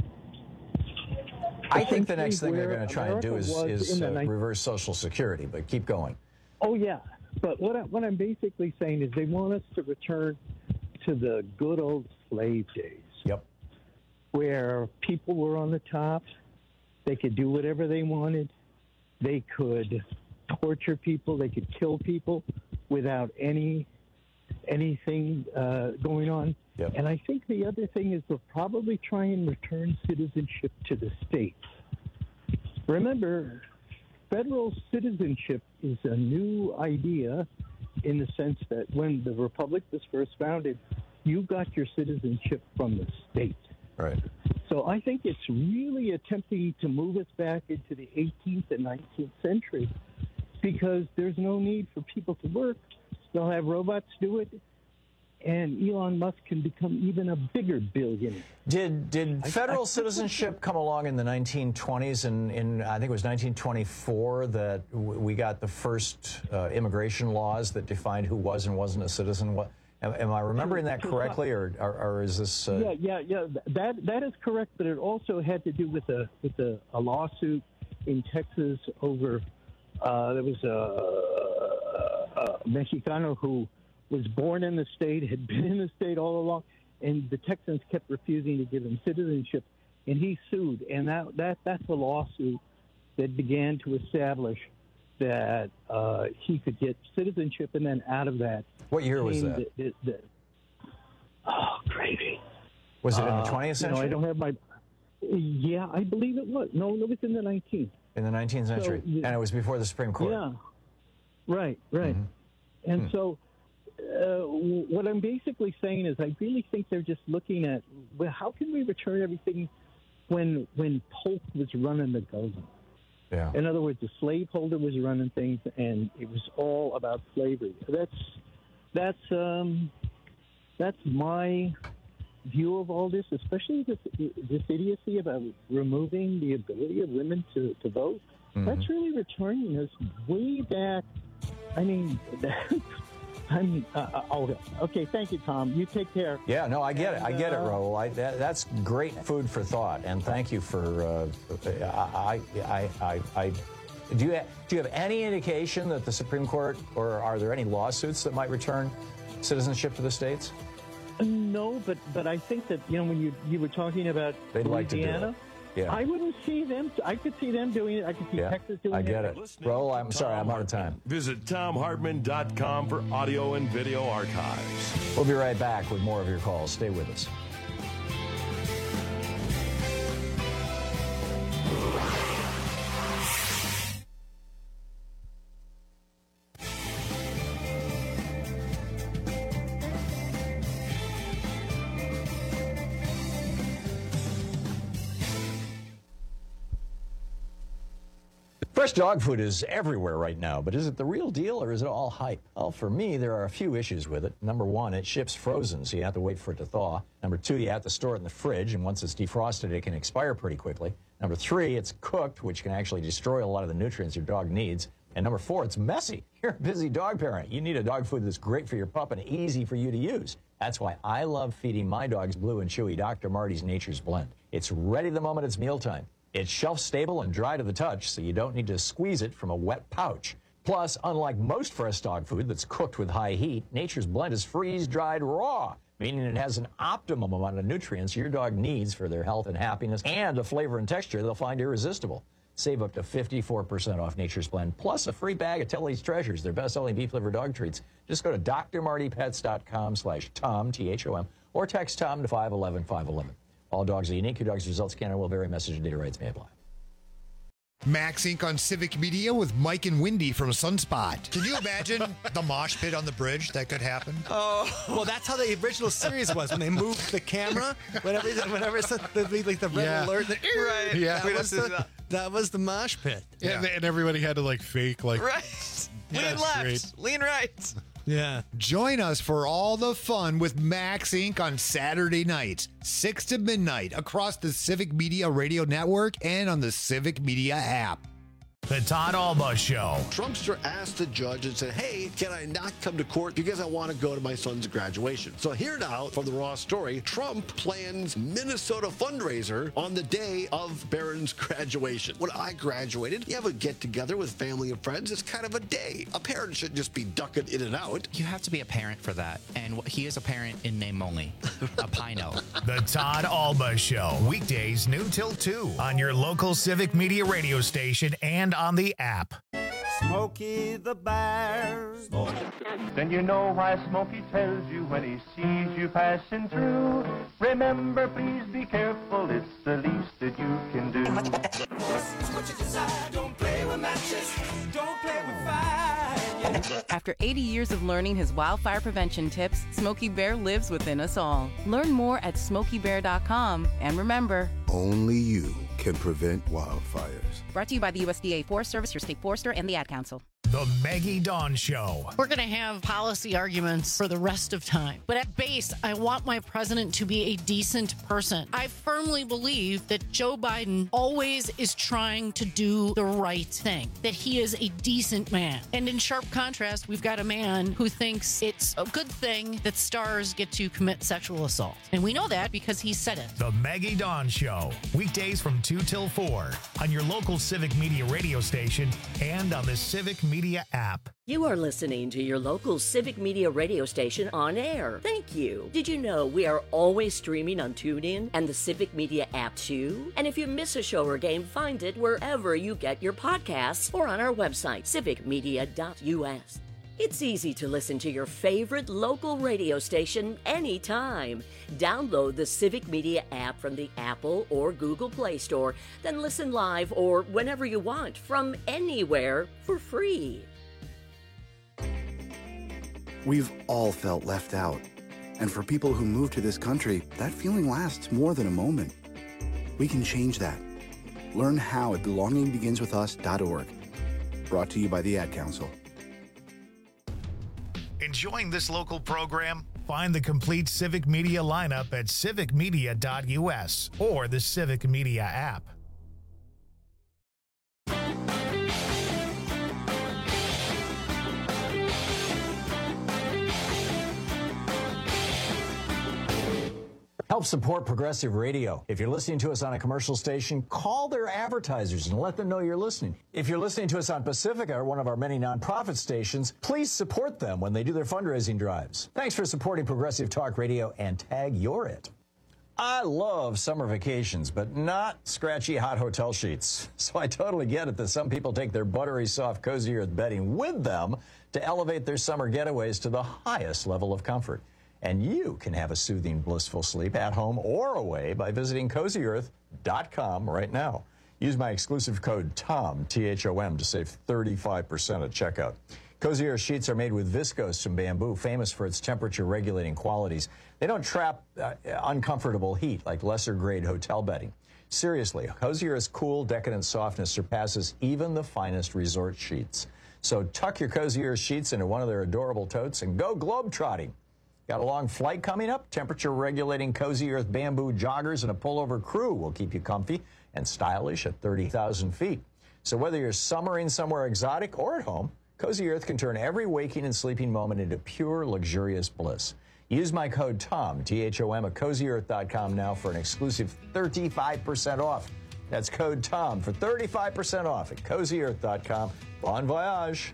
I think the next thing they're going to try and do is reverse Social Security, but keep going. Oh, yeah. But what I'm basically saying is they want us to return to the good old slave days. Yep. Where people were on the top, they could do whatever they wanted, they could torture people, they could kill people without anything going on. Yep. And I think the other thing is they'll probably try and return citizenship to the states. Remember, federal citizenship is a new idea in the sense that when the Republic was first founded, you got your citizenship from the state. Right. So I think it's really attempting to move us back into the 18th and 19th century because there's no need for people to work. They'll have robots do it, and Elon Musk can become even a bigger billionaire. Did federal citizenship come along in the 1920s? In I think it was 1924 that we got the first immigration laws that defined who was and wasn't a citizen. Am I remembering that correctly, or is this? Yeah. That is correct, but it also had to do with a lawsuit in Texas over there was a Mexicano who was born in the state, had been in the state all along, and the Texans kept refusing to give him citizenship, and he sued, and that's a lawsuit that began to establish that he could get citizenship, and then out of that, what year was that? Oh, gravy! Was it in the 20th century? I don't have my. Yeah, I believe it was. No, it was in the 19th. In the 19th century, and it was before the Supreme Court. Yeah, right. And so, what I'm basically saying is, I really think they're just looking at, well, how can we return everything when Polk was running the government? Yeah. In other words, the slaveholder was running things, and it was all about slavery. That's my view of all this, especially this idiocy about removing the ability of women to vote. That's really returning us way back. I mean, okay. Thank you, Tom. You take care. Yeah, no, I get it. I get it, Raul. That's great food for thought, and thank you for. Do you have any indication that the Supreme Court, or are there any lawsuits that might return citizenship to the states? No, but I think that, when you were talking about They'd Louisiana, like to do it. Yeah. I wouldn't see them. I could see them doing it. I could see Texas doing it. I get it. Raul, I'm sorry, I'm out of time. Visit TomHartman.com for audio and video archives. We'll be right back with more of your calls. Stay with us. Fresh dog food is everywhere right now, but is it the real deal or is it all hype? Well, for me, there are a few issues with it. Number one, it ships frozen, so you have to wait for it to thaw. Number two, you have to store it in the fridge, and once it's defrosted, it can expire pretty quickly. Number three, it's cooked, which can actually destroy a lot of the nutrients your dog needs. And number four, it's messy. You're a busy dog parent. You need a dog food that's great for your pup and easy for you to use. That's why I love feeding my dogs Blue and Chewy Dr. Marty's Nature's Blend. It's ready the moment it's mealtime. It's shelf-stable and dry to the touch, so you don't need to squeeze it from a wet pouch. Plus, unlike most fresh dog food that's cooked with high heat, Nature's Blend is freeze-dried raw, meaning it has an optimum amount of nutrients your dog needs for their health and happiness, and a flavor and texture they'll find irresistible. Save up to 54% off Nature's Blend, plus a free bag of Tellie's Treasures, their best-selling beef-liver dog treats. Just go to drmartypets.com/Tom, T-H-O-M, or text Tom to 511-511. All dogs are unique. Your dog's results can and will vary. Message and data rights may apply. Max Inc. on Civic Media with Mike and Wendy from Sunspot. Can you imagine the mosh pit on the bridge that could happen? Oh, well, that's how the original series was when they moved the camera. Whenever it's like the red alert, right? Yeah, that was the mosh pit. Yeah, and everybody had to fake right. Lean left, lean right. Yeah. Join us for all the fun with Max Inc. on Saturday nights, 6 to midnight, across the Civic Media Radio Network and on the Civic Media app. The Todd Alba Show. Trumpster asked the judge and said, hey, can I not come to court because I want to go to my son's graduation? So here now from the Raw story, Trump plans Minnesota fundraiser on the day of Barron's graduation. When I graduated, you have a get-together with family and friends. It's kind of a day. A parent shouldn't just be ducking in and out. You have to be a parent for that. And he is a parent in name only. A Pino. The Todd Alba Show. Weekdays noon till 2 on your local Civic Media radio station and on the app. Smokey the Bear. Then you know why Smokey tells you when he sees you passing through. Remember, please be careful, it's the least that you can do. What you decide, don't play with matches, don't play with fire. After 80 years of learning his wildfire prevention tips, Smokey Bear lives within us all. Learn more at SmokeyBear.com. And remember, only you can prevent wildfires. Brought to you by the USDA Forest Service, your state forester, and the Ad Council. The Maggie Dawn Show. We're going to have policy arguments for the rest of time. But at base, I want my president to be a decent person. I firmly believe that Joe Biden always is trying to do the right thing, that he is a decent man. And in sharp contrast, we've got a man who thinks it's a good thing that stars get to commit sexual assault. And we know that because he said it. The Maggie Dawn Show. Weekdays from 2 till 4 on your local Civic Media radio station and on the Civic Media Media app. You are listening to your local Civic Media radio station on air. Thank you. Did you know we are always streaming on TuneIn and the Civic Media app too? And if you miss a show or game, find it wherever you get your podcasts or on our website, civicmedia.us. It's easy to listen to your favorite local radio station anytime. Download the Civic Media app from the Apple or Google Play Store, then listen live or whenever you want from anywhere for free. We've all felt left out. And for people who move to this country, that feeling lasts more than a moment. We can change that. Learn how at belongingbeginswithus.org. Brought to you by the Ad Council. Enjoying this local program? Find the complete Civic Media lineup at civicmedia.us or the Civic Media app. Help support Progressive Radio. If you're listening to us on a commercial station, call their advertisers and let them know you're listening. If you're listening to us on Pacifica, one of our many nonprofit stations, please support them when they do their fundraising drives. Thanks for supporting Progressive Talk Radio and tag You're It. I love summer vacations, but not scratchy hot hotel sheets. So I totally get it that some people take their buttery soft Cozy Earth bedding with them to elevate their summer getaways to the highest level of comfort. And you can have a soothing, blissful sleep at home or away by visiting CozyEarth.com right now. Use my exclusive code TOM, T-H-O-M, to save 35% at checkout. Cozy Earth sheets are made with viscose from bamboo, famous for its temperature-regulating qualities. They don't trap uncomfortable heat like lesser-grade hotel bedding. Seriously, Cozy Earth's cool, decadent softness surpasses even the finest resort sheets. So tuck your Cozy Earth sheets into one of their adorable totes and go globetrotting. Got a long flight coming up? Temperature-regulating Cozy Earth bamboo joggers and a pullover crew will keep you comfy and stylish at 30,000 feet. So whether you're summering somewhere exotic or at home, Cozy Earth can turn every waking and sleeping moment into pure, luxurious bliss. Use my code TOM, T-H-O-M, at CozyEarth.com now for an exclusive 35% off. That's code TOM for 35% off at CozyEarth.com. Bon voyage.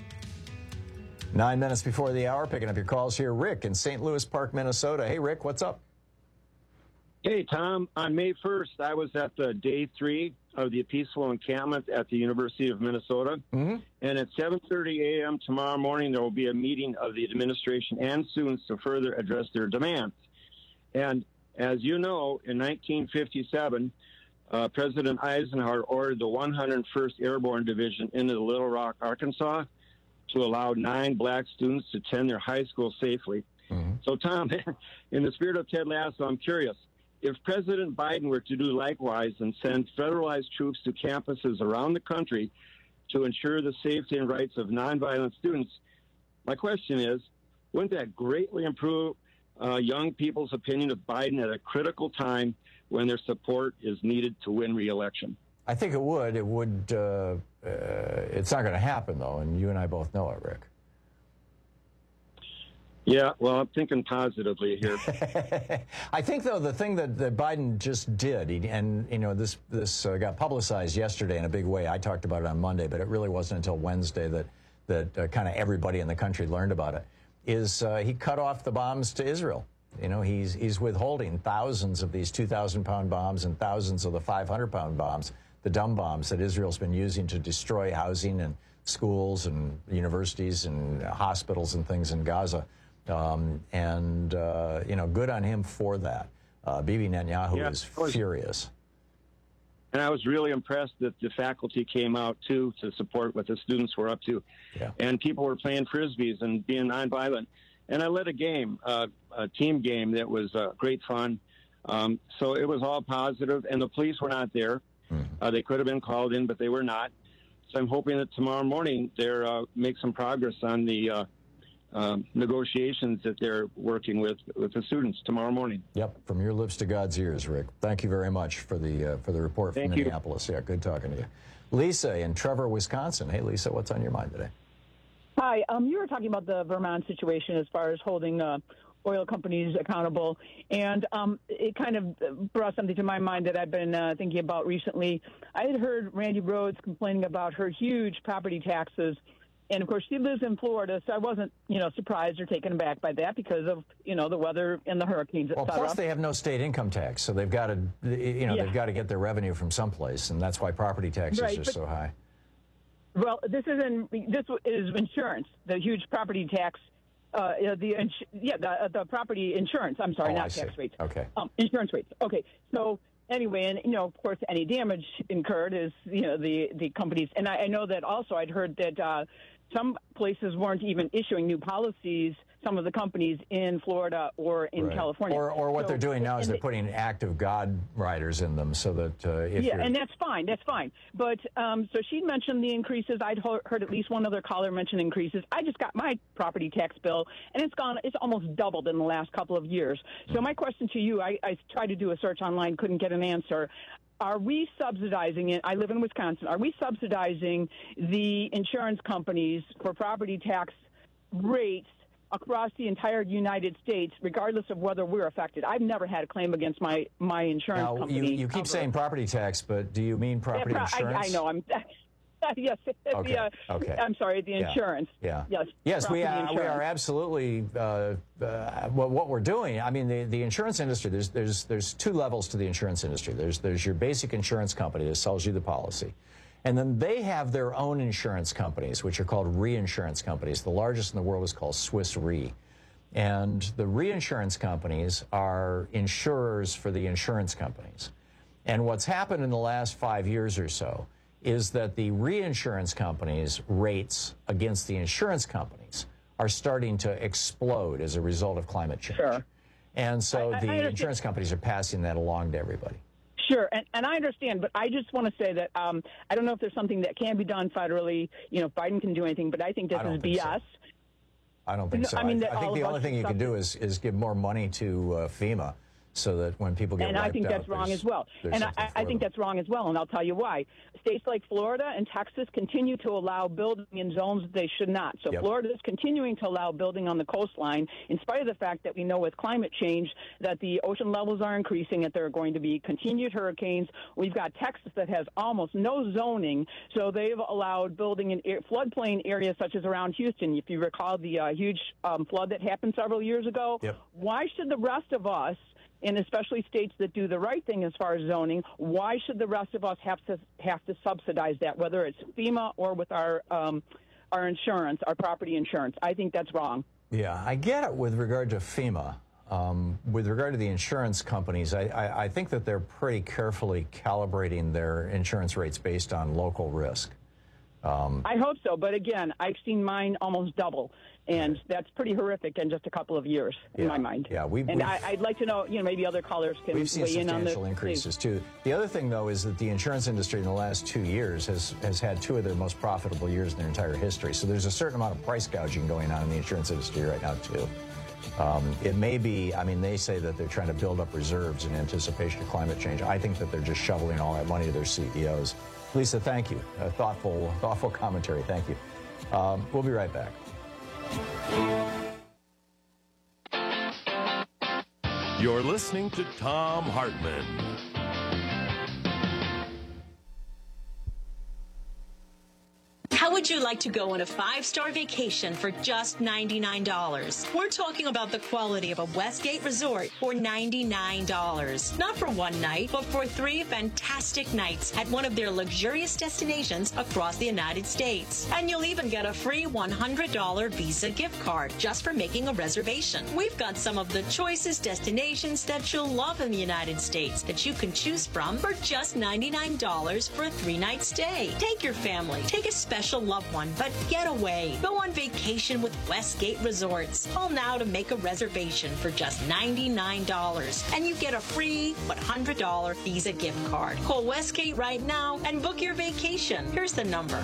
9 minutes before the hour, picking up your calls here. Rick in St. Louis Park, Minnesota. Hey, Rick, what's up? Hey, Tom. On May 1st, I was at the day 3 of the peaceful encampment at the University of Minnesota. Mm-hmm. And at 7:30 a.m. tomorrow morning, there will be a meeting of the administration and students to further address their demands. And as you know, in 1957, President Eisenhower ordered the 101st Airborne Division into Little Rock, Arkansas, to allow 9 black students to attend their high school safely. Mm-hmm. So, Tom, in the spirit of Ted Lasso, I'm curious, if President Biden were to do likewise and send federalized troops to campuses around the country to ensure the safety and rights of nonviolent students, my question is, wouldn't that greatly improve young people's opinion of Biden at a critical time when their support is needed to win re-election? I think it would. It would. It's not going to happen, though, and you and I both know it, Rick. Yeah, well, I'm thinking positively here. I think, though, the thing that Biden just did, and you know, this got publicized yesterday in a big way. I talked about it on Monday, but it really wasn't until Wednesday that kind of everybody in the country learned about it. Is he cut off the bombs to Israel? You know, he's withholding thousands of these 2,000-pound bombs and thousands of the 500-pound bombs, the dumb bombs that Israel's been using to destroy housing and schools and universities and hospitals and things in Gaza. You know, good on him for that. Bibi Netanyahu is furious. And I was really impressed that the faculty came out, too, to support what the students were up to. Yeah. And people were playing Frisbees and being nonviolent. And I led a game, a team game that was great fun. So it was all positive. And the police were not there. They could have been called in, but they were not. So I'm hoping that tomorrow morning they'll make some progress on the negotiations that they're working with the students tomorrow morning. Yep, from your lips to God's ears, Rick. Thank you very much for the report from Minneapolis. Yeah, good talking to you. Lisa in Trevor, Wisconsin. Hey, Lisa, what's on your mind today? Hi, you were talking about the Vermont situation as far as holding oil companies accountable, and it kind of brought something to my mind that I've been thinking about recently. I had heard Randy Rhodes complaining about her huge property taxes And, of course, she lives in Florida, so I wasn't, surprised or taken aback by that because of, the weather and the hurricanes, et Well, cetera. plus they have no state income tax, so they've got to, they've got to get their revenue from someplace, and that's why property taxes are so high. Well, this is insurance, the huge property tax, the property insurance. I'm sorry, not tax rates. Okay. Insurance rates. Okay. So anyway, and of course, any damage incurred is the companies. And I know that also I'd heard that some places weren't even issuing new policies. Some of the companies in Florida or in California. Or what they're doing now is they're putting active God riders in them so that and that's fine. That's fine. But so she mentioned the increases. I'd heard at least one other caller mention increases. I just got my property tax bill, and it's almost doubled in the last couple of years. So my question to you, I tried to do a search online, couldn't get an answer. Are we subsidizing it? I live in Wisconsin. Are we subsidizing the insurance companies for property tax rates across the entire United States, regardless of whether we're affected? I've never had a claim against my insurance company. You keep saying property tax, but do you mean property insurance? I know. Yes. Okay. I'm sorry, the insurance. Yeah. Yes, we are absolutely what we're doing. I mean, the insurance industry, there's two levels to the insurance industry. There's your basic insurance company that sells you the policy. And then they have their own insurance companies, which are called reinsurance companies. The largest in the world is called Swiss Re. And the reinsurance companies are insurers for the insurance companies. And what's happened in the last 5 years or so is that the reinsurance companies' rates against the insurance companies are starting to explode as a result of climate change. Sure. And so the insurance companies are passing that along to everybody. Sure, and I understand, but I just want to say that I don't know if there's something that can be done federally. If Biden can do anything, but I think this is BS. I don't think so. I think the only thing you can do is give more money to FEMA so that when people get wiped out. And I think that's wrong as well. And I think that's wrong as well, and I'll tell you why. States like Florida and Texas continue to allow building in zones that they should not. So Florida is continuing to allow building on the coastline, in spite of the fact that we know with climate change that the ocean levels are increasing, that there are going to be continued hurricanes. We've got Texas that has almost no zoning, so they've allowed building in floodplain areas such as around Houston. If you recall the huge flood that happened several years ago, why should the rest of us, and especially states that do the right thing as far as zoning, why should the rest of us have to subsidize that, whether it's FEMA or with our insurance, our property insurance? I think that's wrong. Yeah, I get it with regard to FEMA. With regard to the insurance companies, I think that they're pretty carefully calibrating their insurance rates based on local risk. I hope so, but again, I've seen mine almost double, and that's pretty horrific in just a couple of years, in my mind. Yeah, I'd like to know, maybe other callers can we've seen weigh in on this. substantial increases too. The other thing, though, is that the insurance industry in the last 2 years has had two of their most profitable years in their entire history. So there's a certain amount of price gouging going on in the insurance industry right now too. It may be, they say that they're trying to build up reserves in anticipation of climate change. I think that they're just shoveling all that money to their CEOs. Lisa, thank you. Thoughtful commentary. Thank you. We'll be right back. You're listening to Thom Hartmann. How would you like to go on a 5-star vacation for just $99? We're talking about the quality of a Westgate resort for $99. Not for one night, but for 3 fantastic nights at one of their luxurious destinations across the United States. And you'll even get a free $100 Visa gift card just for making a reservation. We've got some of the choicest destinations that you'll love in the United States that you can choose from for just $99 for a 3-night stay. Take your family. Take a special loved one, but get away. Go on vacation with Westgate Resorts. Call now to make a reservation for just $99, and you get a free $100 Visa gift card. Call Westgate right now and book your vacation. Here's the number.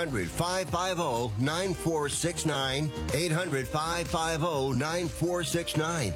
800-550-9469. 800-550-9469.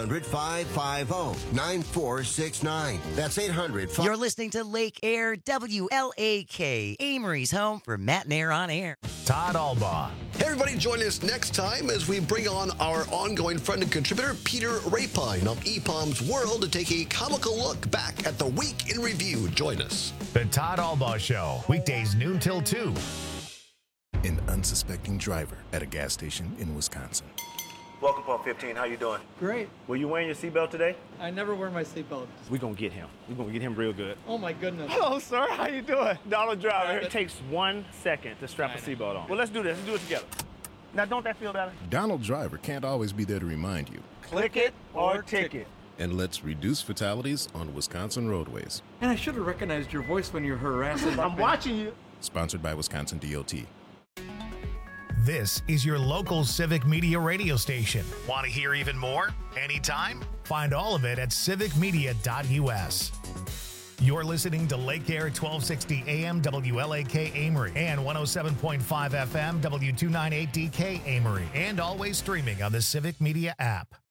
800-550-9469. That's 800. You're listening to Lake Air WLAK, Amory's home for Matt and Air on Air. Todd Albaugh. Hey, everybody, join us next time as we bring on our ongoing friend and contributor, Peter Rapine of EPOM's World, to take a comical look back at the week in review. Join us. The Todd Albaugh Show, weekdays noon till 2. an unsuspecting driver at a gas station in Wisconsin. Welcome, Pump 15. How you doing? Great. Were you wearing your seatbelt today? I never wear my seatbelt. We're going to get him. We're going to get him real good. Oh, my goodness. Hello, sir. How you doing? Donald Driver. It takes 1 second to strap a seatbelt on. Well, let's do this. Let's do it together. Now, don't that feel better? Donald Driver can't always be there to remind you. Click it or ticket. And let's reduce fatalities on Wisconsin roadways. And I should have recognized your voice when you're harassing. I'm watching you. Sponsored by Wisconsin DOT. This is your local Civic Media radio station. Want to hear even more? Anytime? Find all of it at civicmedia.us. You're listening to Lake Air 1260 AM WLAK Amory and 107.5 FM W298DK Amory, and always streaming on the Civic Media app.